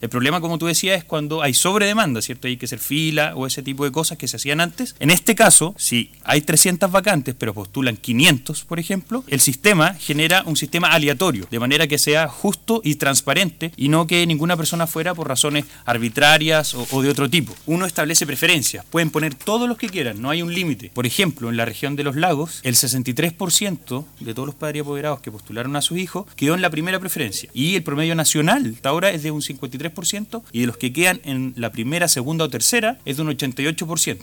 El problema, como tú decías, es cuando hay sobredemanda, ¿cierto? Hay que hacer fila o ese tipo de cosas que se hacían antes. En este caso, si hay 300 vacantes, pero postulan 500, por ejemplo, el sistema genera un sistema aleatorio, de manera que sea justo y transparente y no que ninguna persona fuera por razones arbitrarias o de otro tipo. Uno establece preferencias, pueden poner todos los que quieran, no hay un límite. Por ejemplo, en la región de los lagos, el 63% de todos los padres y apoderados que postularon a sus hijos quedó en la primera preferencia. Y el promedio nacional hasta ahora es de un 53%, y de los que quedan en la primera, segunda o tercera es de un 88%.